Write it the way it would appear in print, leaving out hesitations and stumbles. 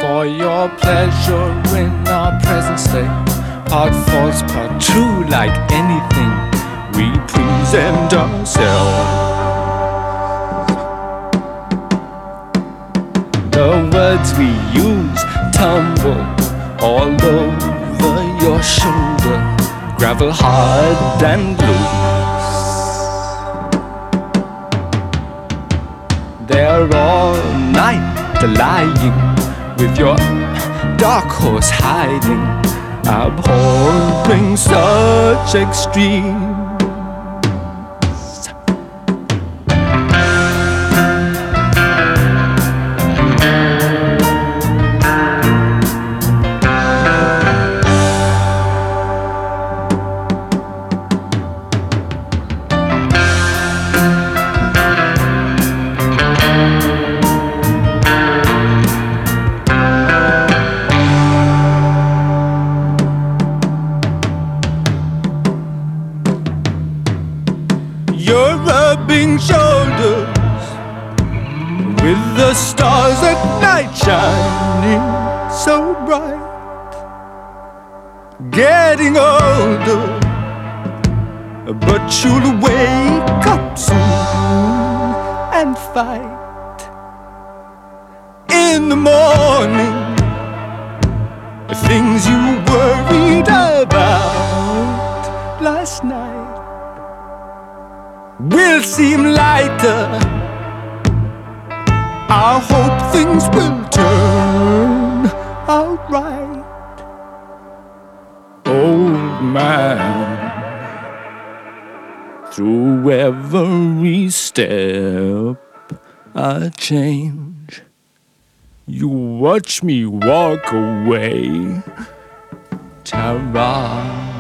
for your pleasure in our present state. Part false, part true, like anything we present ourselves. The words we use tumble all over your shoulder, gravel hard and loose. They're all night lying with your dark horse hiding, abhorring such extremes. You're rubbing shoulders with the stars at night shining so bright. Getting older, but you'll wake up soon and fight. In the morning, things you worried about last night will seem lighter. I hope things will turn out right. Old man, through every step I change, you watch me walk away. Ta-ra.